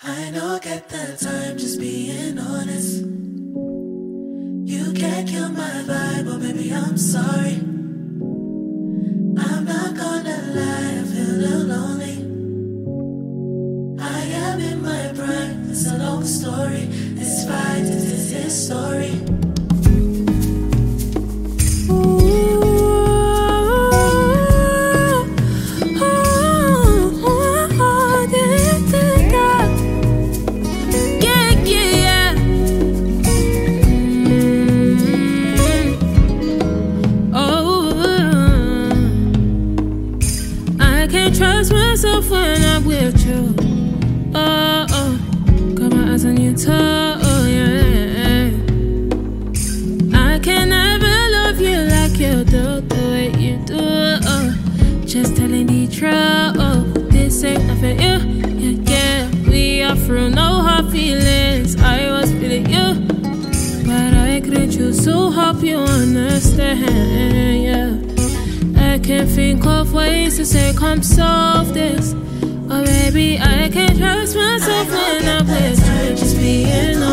I don't get the time, just being honest. You can't kill my vibe, oh baby, I'm sorry. I'm not gonna lie, I feel a little lonely. I am in my prime, it's a long story. It's fine, this is his story. Trust myself when I'm with you. Oh, oh, got my eyes on your toe. Oh, yeah. I can never love you like you do, the way you do. Oh, just telling the truth. Oh, this ain't nothing. Yeah. We are through no hard feelings. I was feeling you, but I couldn't choose to hope you understand. Yeah. I can't think of ways to say come solve this. Oh baby, I can't trust myself when I'm with you. Just being honest.